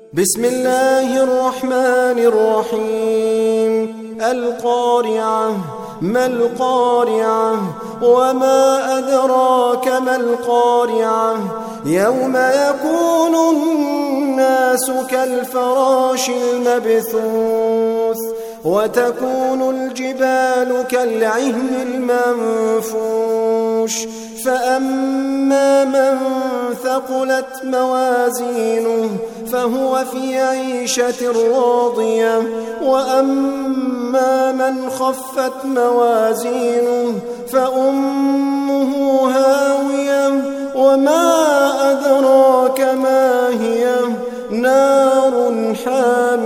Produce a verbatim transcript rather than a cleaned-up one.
بسم الله الرحمن الرحيم. القارعة. ما القارعة؟ وما أدراك ما القارعة؟ يوم يكون الناس كالفراش المبثوث وتكون الجبال كالعهن المنفوش فأما من ثقلت موازينه فهو في عيشة راضية وأما من خفت موازينه فأمه هاوية وما أدراك ما هي نار حامية